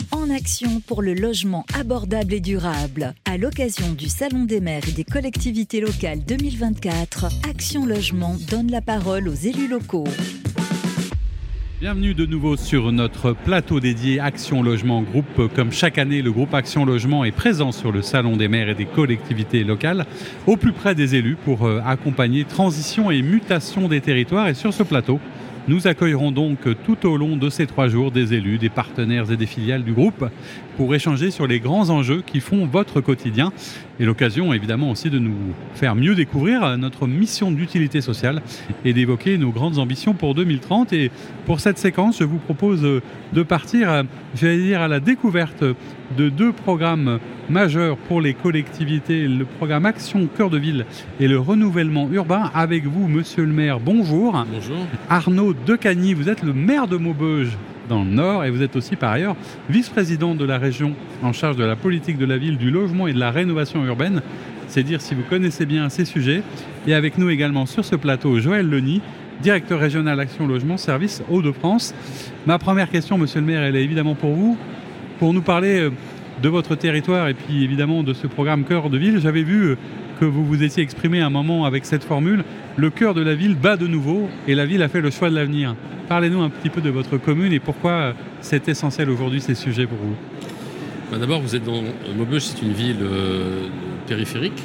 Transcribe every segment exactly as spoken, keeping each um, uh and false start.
en action pour le logement abordable et durable. À l'occasion du Salon des maires et des collectivités locales deux mille vingt-quatre, Action Logement donne la parole aux élus locaux. Bienvenue de nouveau sur notre plateau dédié Action Logement Groupe. Comme chaque année, le groupe Action Logement est présent sur le Salon des maires et des collectivités locales, au plus près des élus pour accompagner transition et mutation des territoires. Et sur ce plateau, nous accueillerons donc tout au long de ces trois jours des élus, des partenaires et des filiales du groupe pour échanger sur les grands enjeux qui font votre quotidien et l'occasion évidemment aussi de nous faire mieux découvrir notre mission d'utilité sociale et d'évoquer nos grandes ambitions pour deux mille trente. Et pour cette séquence, je vous propose de partir, j'allais dire, à la découverte de deux programmes majeurs pour les collectivités, le programme Action Cœur de Ville et le renouvellement urbain. Avec vous, monsieur le maire, bonjour. Bonjour. Arnaud Decagny, vous êtes le maire de Maubeuge dans le Nord et vous êtes aussi par ailleurs vice-président de la région en charge de la politique de la ville, du logement et de la rénovation urbaine. C'est dire si vous connaissez bien ces sujets. Et avec nous également sur ce plateau, Joël Leny, directeur régional Action Logement Service Hauts-de-France. Ma première question, monsieur le maire, elle est évidemment pour vous. Pour nous parler de votre territoire et puis évidemment de ce programme Cœur de Ville, j'avais vu que vous vous étiez exprimé à un moment avec cette formule « Le cœur de la ville bat de nouveau et la ville a fait le choix de l'avenir ». Parlez-nous un petit peu de votre commune et pourquoi c'est essentiel aujourd'hui ces sujets pour vous. Ben d'abord, vous êtes dans Maubeuge, c'est une ville euh, périphérique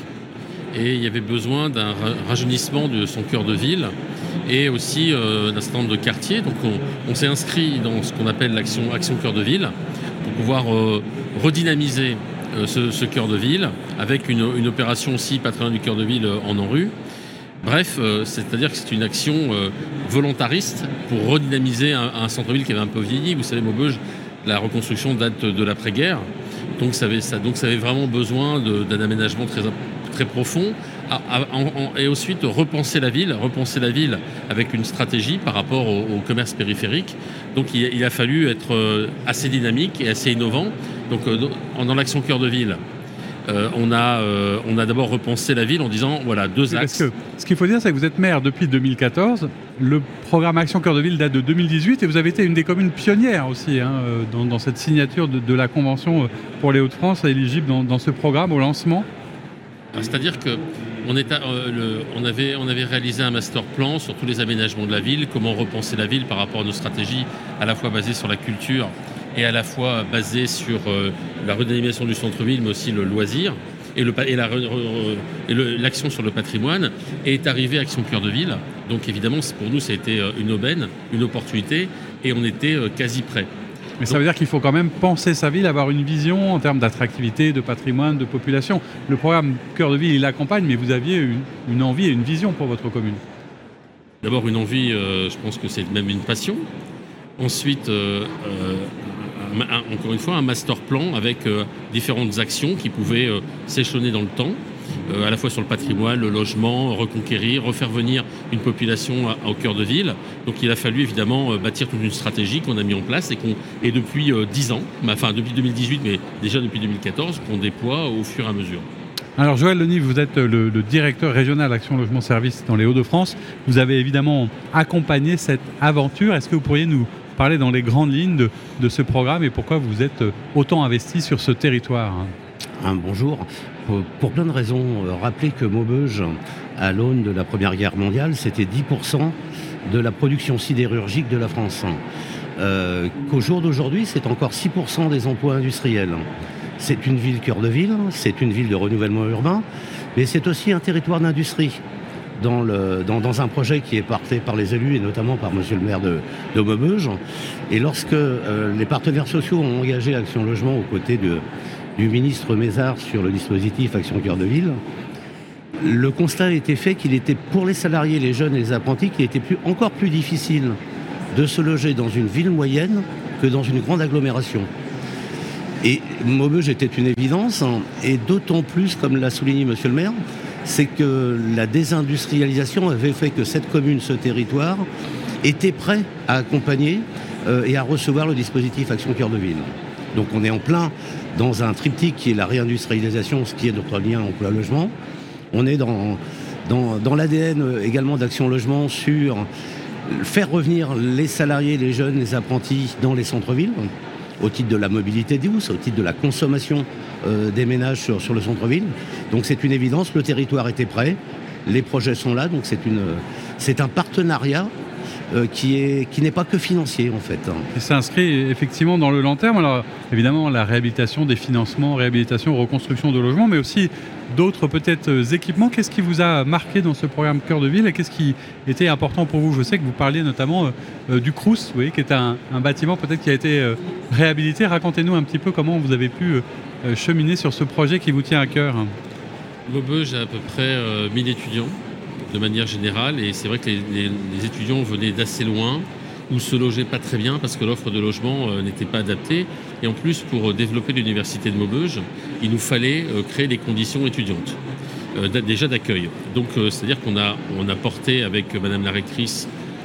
et il y avait besoin d'un rajeunissement de son cœur de ville et aussi euh, d'un certain nombre de quartiers. Donc on, on s'est inscrit dans ce qu'on appelle l'action Action Cœur de Ville pour pouvoir euh, redynamiser euh, ce, ce cœur de ville avec une, une opération aussi patronale du cœur de ville euh, en ANRU. Bref, euh, c'est-à-dire que c'est une action euh, volontariste pour redynamiser un, un centre-ville qui avait un peu vieilli. Vous savez, Maubeuge, la reconstruction date de l'après-guerre. Donc ça avait, ça, donc ça avait vraiment besoin de, d'un aménagement très, très profond. À, à, en, et ensuite, repenser la ville, repenser la ville avec une stratégie par rapport au, au commerce périphérique. Donc il, il a fallu être assez dynamique et assez innovant. Donc euh, dans l'action cœur de ville, Euh, on a, euh, on a d'abord repensé la ville en disant, voilà, deux axes. Parce que, ce qu'il faut dire, c'est que vous êtes maire depuis deux mille quatorze. Le programme Action Cœur de Ville date de deux mille dix-huit et vous avez été une des communes pionnières aussi hein, dans, dans cette signature de, de la Convention pour les Hauts-de-France éligible dans, dans ce programme au lancement. Alors, c'est-à-dire que on, est à, euh, le, on, avait, on avait réalisé un master plan sur tous les aménagements de la ville, comment repenser la ville par rapport à nos stratégies, à la fois basées sur la culture et à la fois basée sur euh, la redynamisation du centre-ville, mais aussi le loisir et, le, et, la, et le, l'action sur le patrimoine, est arrivé à Action Cœur de Ville. Donc évidemment, pour nous, ça a été une aubaine, une opportunité, et on était quasi prêts. Mais ça veut dire qu'il faut quand même penser sa ville, avoir une vision en termes d'attractivité, de patrimoine, de population. Le programme Cœur de Ville, il l'accompagne, mais vous aviez une, une envie et une vision pour votre commune. D'abord une envie, euh, je pense que c'est même une passion. Ensuite, euh, euh, un, encore une fois, un master plan avec euh, différentes actions qui pouvaient euh, s'échelonner dans le temps, euh, à la fois sur le patrimoine, le logement, reconquérir, refaire venir une population à, au cœur de ville. Donc il a fallu évidemment euh, bâtir toute une stratégie qu'on a mis en place et, qu'on, et depuis euh, dix ans, enfin depuis deux mille dix-huit, mais déjà depuis deux mille quatorze, qu'on déploie au fur et à mesure. Alors Joël Leny, vous êtes le, le directeur régional Action Logement Service dans les Hauts-de-France. Vous avez évidemment accompagné cette aventure. Est-ce que vous pourriez nous parler dans les grandes lignes de, de ce programme et pourquoi vous êtes autant investi sur ce territoire? Un bonjour. Pour, pour plein de raisons, euh, rappelez que Maubeuge, à l'aune de la Première Guerre mondiale, c'était dix pour cent de la production sidérurgique de la France. Euh, qu'au jour d'aujourd'hui, c'est encore six pour cent des emplois industriels. C'est une ville cœur de ville, c'est une ville de renouvellement urbain, mais c'est aussi un territoire d'industrie. Dans, le, dans, dans un projet qui est porté par les élus et notamment par monsieur le maire de, de Maubeuge. Et lorsque euh, les partenaires sociaux ont engagé Action Logement aux côtés de, du ministre Mézard sur le dispositif Action Cœur de Ville, le constat a été fait qu'il était pour les salariés, les jeunes et les apprentis, qu'il était plus, encore plus difficile de se loger dans une ville moyenne que dans une grande agglomération. Et Maubeuge était une évidence, hein, et d'autant plus, comme l'a souligné monsieur le maire, c'est que la désindustrialisation avait fait que cette commune, ce territoire, était prêt à accompagner euh, et à recevoir le dispositif Action Cœur de Ville. Donc on est en plein dans un triptyque qui est la réindustrialisation, ce qui est notre lien emploi-logement. On est dans, dans, dans l'A D N également d'Action Logement sur faire revenir les salariés, les jeunes, les apprentis dans les centres-villes. au titre de la mobilité douce, au titre de la consommation euh, des ménages sur, sur le centre-ville. Donc c'est une évidence, le territoire était prêt, les projets sont là, donc c'est, une, c'est un partenariat euh, qui, est, qui n'est pas que financier en fait. Et ça s'inscrit effectivement dans le long terme. Alors évidemment la réhabilitation, des financements, réhabilitation, reconstruction de logements, mais aussi d'autres peut-être équipements. Qu'est-ce qui vous a marqué dans ce programme Cœur de Ville et qu'est-ce qui était important pour vous? Je sais que vous parliez notamment euh, du Crous, vous voyez, qui est un, un bâtiment peut-être qui a été euh, réhabilité. Racontez-nous un petit peu comment vous avez pu euh, cheminer sur ce projet qui vous tient à cœur. Maubeuge a à peu près euh, mille étudiants de manière générale et c'est vrai que les, les, les étudiants venaient d'assez loin ou se logeaient pas très bien parce que l'offre de logement euh, n'était pas adaptée. Et en plus, pour développer l'université de Maubeuge, il nous fallait euh, créer les conditions étudiantes, euh, déjà d'accueil. Donc, euh, c'est-à-dire qu'on a, on a porté avec Madame la rectrice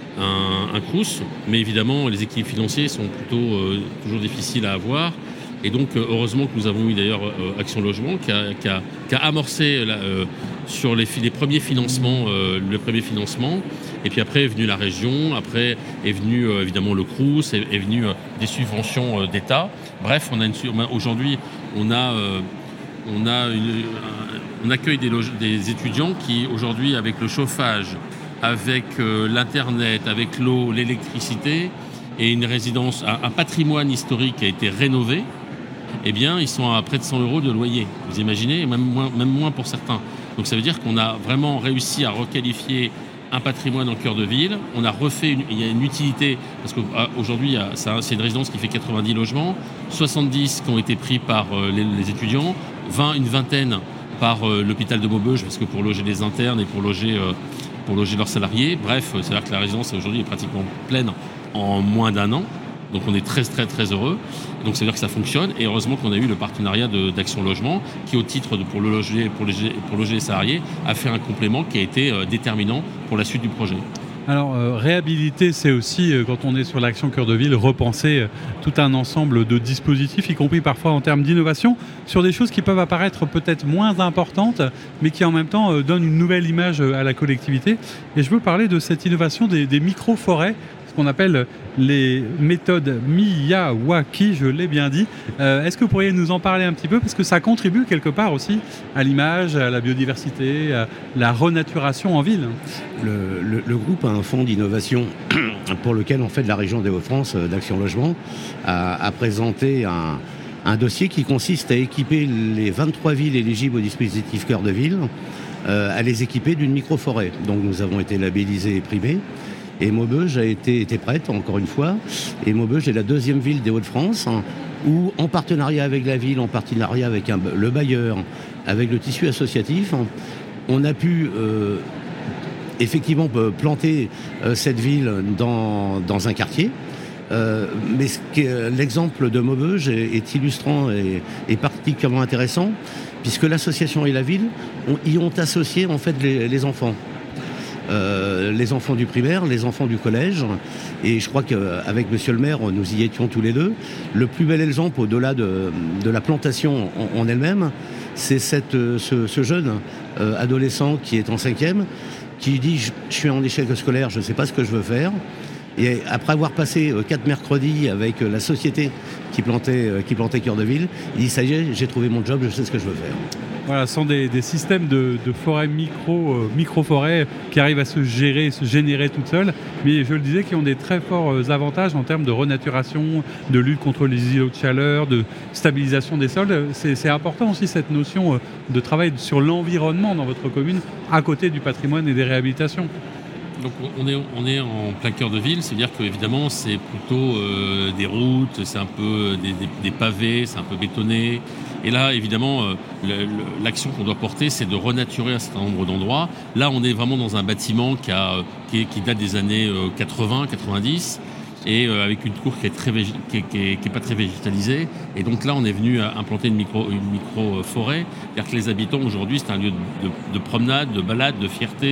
un, un Crous, mais évidemment, les équilibres financiers sont plutôt euh, toujours difficiles à avoir. Et donc, euh, heureusement que nous avons eu d'ailleurs euh, Action Logement qui a, qui a, qui a amorcé la, euh, sur les, les premiers financements, euh, le premier financement. Et puis après est venue la région, après est venu euh, évidemment le Crous, est, est venu euh, des subventions euh, d'État. Bref, on a une, aujourd'hui, on a, euh, on a une, on accueille des, loge, des étudiants qui aujourd'hui, avec le chauffage, avec euh, l'internet, avec l'eau, l'électricité, et une résidence, un, un patrimoine historique qui a été rénové. Eh bien, ils sont à près de cent euros de loyer. Vous imaginez, même moins, même moins pour certains. Donc ça veut dire qu'on a vraiment réussi à requalifier un patrimoine en cœur de ville. On a refait, une, il y a une utilité, parce qu'aujourd'hui, c'est une résidence qui fait quatre-vingt-dix logements, soixante-dix qui ont été pris par euh, les, les étudiants, vingt, une vingtaine par euh, l'hôpital de Maubeuge, parce que pour loger les internes et pour loger, euh, pour loger leurs salariés. Bref, c'est-à-dire que la résidence aujourd'hui est pratiquement pleine en moins d'un an. Donc on est très très très heureux. Donc ça veut dire que ça fonctionne. Et heureusement qu'on a eu le partenariat de, d'Action Logement qui, au titre de pour le loger, pour loger, pour loger les salariés, a fait un complément qui a été euh, déterminant pour la suite du projet. Alors euh, réhabiliter, c'est aussi, euh, quand on est sur l'Action Cœur de Ville, repenser euh, tout un ensemble de dispositifs, y compris parfois en termes d'innovation, sur des choses qui peuvent apparaître peut-être moins importantes, mais qui en même temps euh, donnent une nouvelle image euh, à la collectivité. Et je veux parler de cette innovation des, des micro-forêts, qu'on appelle les méthodes Miyawaki, je l'ai bien dit. Euh, est-ce que vous pourriez nous en parler un petit peu? Parce que ça contribue quelque part aussi à l'image, à la biodiversité, à la renaturation en ville. Le, le, le groupe a un fonds d'innovation pour lequel, en fait, la région des Hauts-de-France d'Action Logement a, a présenté un, un dossier qui consiste à équiper les vingt-trois villes éligibles au dispositif Cœur de Ville, euh, à les équiper d'une micro-forêt. Donc nous avons été labellisés et primés. Et Maubeuge a été, été prête, encore une fois. Et Maubeuge est la deuxième ville des Hauts-de-France, hein, où, en partenariat avec la ville, en partenariat avec un, le bailleur, avec le tissu associatif, hein, on a pu euh, effectivement planter euh, cette ville dans, dans un quartier. Euh, mais ce que, l'exemple de Maubeuge est, est illustrant et, et particulièrement intéressant, puisque l'association et la ville ont, y ont associé en fait les, les enfants. Euh, les enfants du primaire, les enfants du collège, et je crois qu'avec monsieur le maire, nous y étions tous les deux. Le plus bel exemple, au-delà de, de la plantation en, en elle-même, c'est cette, ce, ce jeune euh, adolescent qui est en cinquième, qui dit je, je suis en échec scolaire, je ne sais pas ce que je veux faire. Et après avoir passé euh, quatre mercredis avec euh, la société qui plantait, euh, qui plantait Cœur de Ville, il dit ça y est, j'ai trouvé mon job, je sais ce que je veux faire. Voilà, ce sont des, des systèmes de, de forêts micro, euh, micro-forêts qui arrivent à se gérer, se générer toutes seules, mais je le disais, qui ont des très forts euh, avantages en termes de renaturation, de lutte contre les îlots de chaleur, de stabilisation des sols. C'est, c'est important aussi cette notion euh, de travail sur l'environnement dans votre commune, à côté du patrimoine et des réhabilitations. Donc on est, on est en plein cœur de ville, c'est-à-dire qu'évidemment c'est plutôt euh, des routes, c'est un peu des, des, des pavés, c'est un peu bétonné. Et là, évidemment, euh, le, le, l'action qu'on doit porter, c'est de renaturer un certain nombre d'endroits. Là, on est vraiment dans un bâtiment qui, a, qui, est, qui date des années euh, quatre-vingts quatre-vingt-dix et euh, avec une cour qui est, très végé, qui, est, qui, est, qui est pas très végétalisée. Et donc là, on est venu implanter une micro, une micro-forêt. C'est-à-dire que les habitants, aujourd'hui, c'est un lieu de, de, de promenade, de balade, de fierté.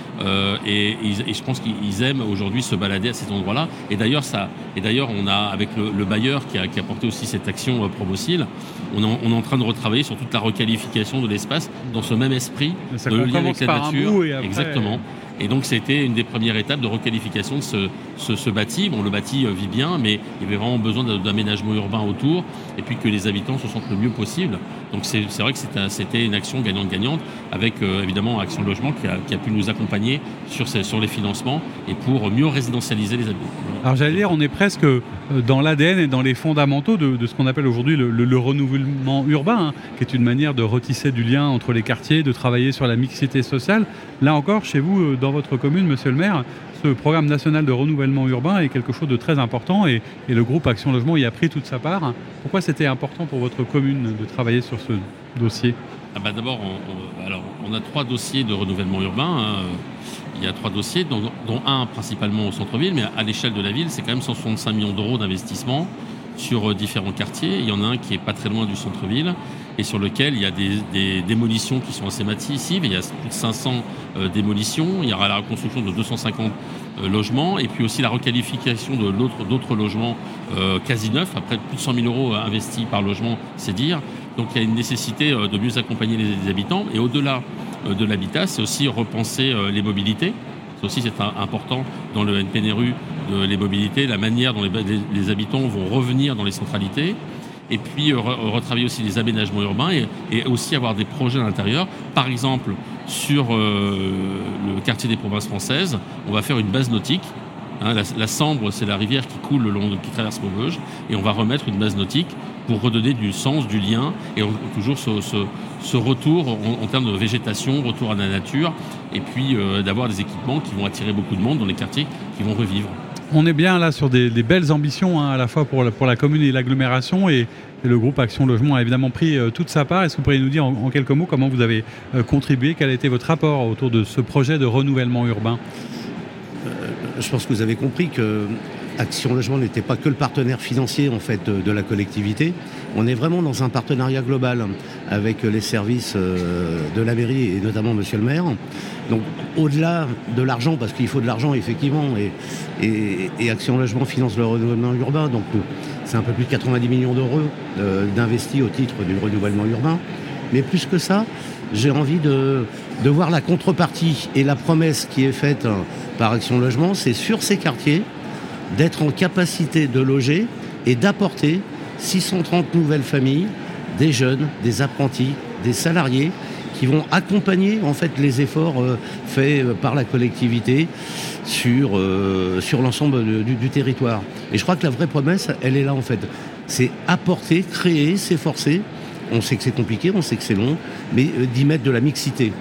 euh, et, et je pense qu'ils aiment aujourd'hui se balader à cet endroit-là. Et d'ailleurs, ça, et d'ailleurs, on a avec le, le bailleur qui a, qui a porté aussi cette action euh, Promocil, on, en, on est en train de retravailler sur toute la requalification de l'espace dans ce même esprit ça de le lien avec la par nature. Un bout et après... Exactement. Et donc, c'était une des premières étapes de requalification de ce, ce, ce bâti. Bon, le bâti vit bien, mais il y avait vraiment besoin d'aménagement urbain autour et puis que les habitants se sentent le mieux possible. Donc, c'est, c'est vrai que c'était, c'était une action gagnante-gagnante avec, euh, évidemment, Action Logement qui a, qui a pu nous accompagner sur, ces, sur les financements et pour mieux résidentialiser les habitants. Alors, j'allais dire, on est presque dans l'A D N et dans les fondamentaux de, de ce qu'on appelle aujourd'hui le, le, le renouvellement urbain, hein, qui est une manière de retisser du lien entre les quartiers, de travailler sur la mixité sociale. Là encore, chez vous, dans votre commune, monsieur le maire, ce programme national de renouvellement urbain est quelque chose de très important et, et le groupe Action Logement y a pris toute sa part. Pourquoi c'était important pour votre commune de travailler sur ce dossier ? Ah bah d'abord, on, on, alors, on a trois dossiers de renouvellement urbain. Hein. Il y a trois dossiers, dont, dont un principalement au centre-ville, mais à l'échelle de la ville, c'est quand même cent soixante-cinq millions d'euros d'investissement sur différents quartiers. Il y en a un qui est pas très loin du centre-ville et sur lequel il y a des, des démolitions qui sont assez massives. Il y a plus de cinq cents euh, démolitions. Il y aura la reconstruction de deux cent cinquante euh, logements et puis aussi la requalification de l'autre, d'autres logements euh, quasi neufs. Après plus de cent mille euros investis par logement, c'est dire. Donc il y a une nécessité euh, de mieux accompagner les, les habitants. Et au-delà euh, de l'habitat, c'est aussi repenser euh, les mobilités. C'est aussi c'est un, important dans le N P N R U de les mobilités, la manière dont les, les, les habitants vont revenir dans les centralités. Et puis re, retravailler aussi les aménagements urbains et, et aussi avoir des projets à l'intérieur. Par exemple, sur euh, le quartier des provinces françaises, on va faire une base nautique. Hein, la, la Sambre, c'est la rivière qui coule le long de, qui traverse Maubeuge, et on va remettre une base nautique pour redonner du sens, du lien, et on, toujours ce, ce, ce retour en, en termes de végétation, retour à la nature, et puis euh, d'avoir des équipements qui vont attirer beaucoup de monde dans les quartiers qui vont revivre. On est bien là sur des, des belles ambitions, hein, à la fois pour la, pour la commune et l'agglomération, et, et le groupe Action Logement a évidemment pris euh, toute sa part. Est-ce que vous pourriez nous dire en, en quelques mots comment vous avez euh, contribué, quel a été votre rapport autour de ce projet de renouvellement urbain ? euh, Je pense que vous avez compris que Action Logement n'était pas que le partenaire financier en fait de, de la collectivité. On est vraiment dans un partenariat global avec les services euh, de la mairie et notamment monsieur le maire. Donc au-delà de l'argent, parce qu'il faut de l'argent effectivement, et, et, et Action Logement finance le renouvellement urbain, donc c'est un peu plus de quatre-vingt-dix millions d'euros euh, d'investis au titre du renouvellement urbain. Mais plus que ça, j'ai envie de, de voir la contrepartie et la promesse qui est faite par Action Logement, c'est sur ces quartiers d'être en capacité de loger et d'apporter six cent trente nouvelles familles, des jeunes, des apprentis, des salariés qui vont accompagner en fait les efforts euh, faits euh, par la collectivité sur, euh, sur l'ensemble de, du, du territoire. Et je crois que la vraie promesse, elle est là en fait. C'est apporter, créer, s'efforcer. On sait que c'est compliqué, on sait que c'est long, mais euh, d'y mettre de la mixité.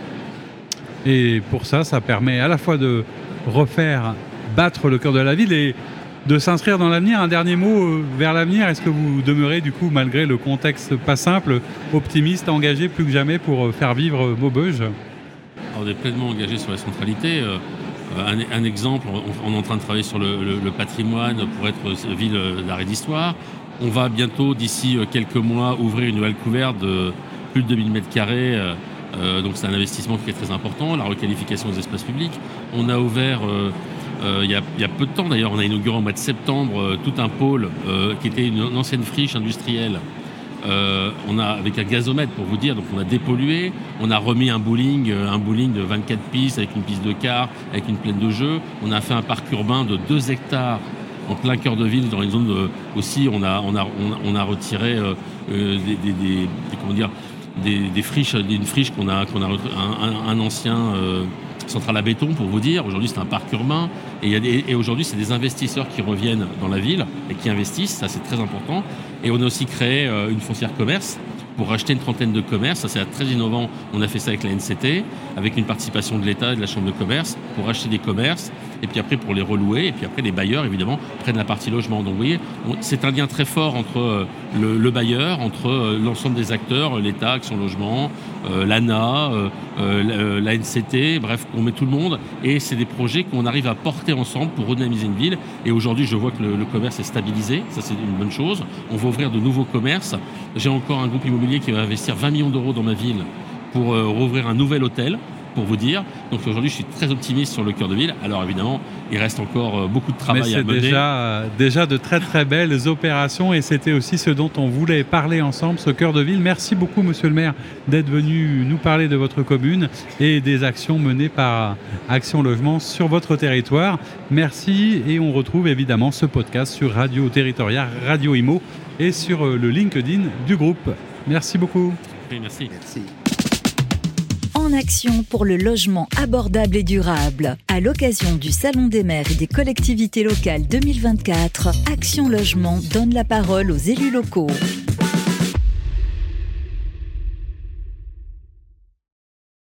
Et pour ça, ça permet à la fois de refaire battre le cœur de la ville et de s'inscrire dans l'avenir. Un dernier mot euh, vers l'avenir. Est-ce que vous demeurez, du coup, malgré le contexte pas simple, optimiste, engagé plus que jamais pour euh, faire vivre euh, Maubeuge ? On est pleinement engagé sur la centralité. Euh, un, un exemple, on, on est en train de travailler sur le, le, le patrimoine pour être ville d'art et d'histoire. On va bientôt, d'ici quelques mois, ouvrir une nouvelle couverte de plus de deux mille mètres carrés. Euh, euh, donc c'est un investissement qui est très important. La requalification des espaces publics. On a ouvert... Euh, Euh, il, y a, il y a peu de temps d'ailleurs, on a inauguré au mois de septembre euh, tout un pôle euh, qui était une, une ancienne friche industrielle. Euh, on a avec un gazomètre pour vous dire, donc on a dépollué, on a remis un bowling, euh, un bowling de vingt-quatre pistes avec une piste de quart, avec une plaine de jeu. On a fait un parc urbain de deux hectares en plein cœur de ville, dans une zone de, aussi on a on a on a, on a retiré euh, euh, des, des, des, des comment dire des, des friches, une friche qu'on a qu'on a un, un, un ancien euh, centrale à béton pour vous dire. Aujourd'hui c'est un parc urbain et, il y a des, et aujourd'hui c'est des investisseurs qui reviennent dans la ville et qui investissent, ça c'est très important. Et on a aussi créé euh, une foncière commerce pour racheter une trentaine de commerces, ça c'est très innovant. On a fait ça avec la N C T, avec une participation de l'État et de la Chambre de commerce pour racheter des commerces et puis après pour les relouer et puis après les bailleurs évidemment prennent la partie logement. Donc vous voyez, on, c'est un lien très fort entre euh, le, le bailleur, entre euh, l'ensemble des acteurs, l'État, Action Logement, euh, l'A N A, euh, euh, la N C T, bref, on met tout le monde et c'est des projets qu'on arrive à porter ensemble pour redynamiser une ville. Et aujourd'hui, je vois que le, le commerce est stabilisé, ça c'est une bonne chose. On va ouvrir de nouveaux commerces. J'ai encore un groupe immobilier qui va investir vingt millions d'euros dans ma ville pour euh, rouvrir un nouvel hôtel, pour vous dire. Donc aujourd'hui, je suis très optimiste sur le cœur de ville. Alors évidemment, il reste encore beaucoup de travail Mais à mener. c'est déjà, déjà de très très belles opérations et c'était aussi ce dont on voulait parler ensemble, ce cœur de ville. Merci beaucoup, monsieur le maire, d'être venu nous parler de votre commune et des actions menées par Action Logement sur votre territoire. Merci et on retrouve évidemment ce podcast sur Radio Territoriale, Radio Imo et sur le LinkedIn du groupe. Merci beaucoup. Oui, merci. Merci. En action pour le logement abordable et durable. À l'occasion du Salon des maires et des collectivités locales deux mille vingt-quatre, Action Logement donne la parole aux élus locaux.